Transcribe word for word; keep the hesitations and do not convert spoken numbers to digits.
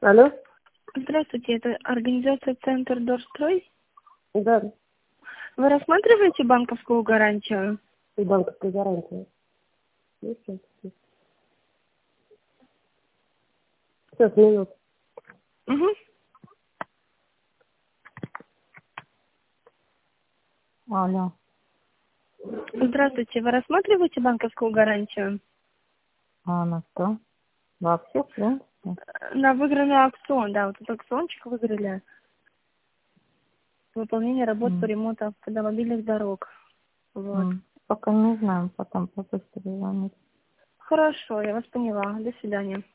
Алло? Здравствуйте, это организация «Центр Дорстрой». Да, Вы рассматриваете банковскую гарантию? и банковская гарантия. Есть сейчас? Сейчас, минут. Угу. Алло. Здравствуйте, вы рассматриваете банковскую гарантию? А на что? Вообще, в принципе. На выигранный аукцион, да, вот этот аукциончик выиграли. Выполнение работ по М, ремонту автомобильных дорог. Вот. м. Пока не знаю, потом попусть перезвонить. Хорошо, я вас поняла. До свидания.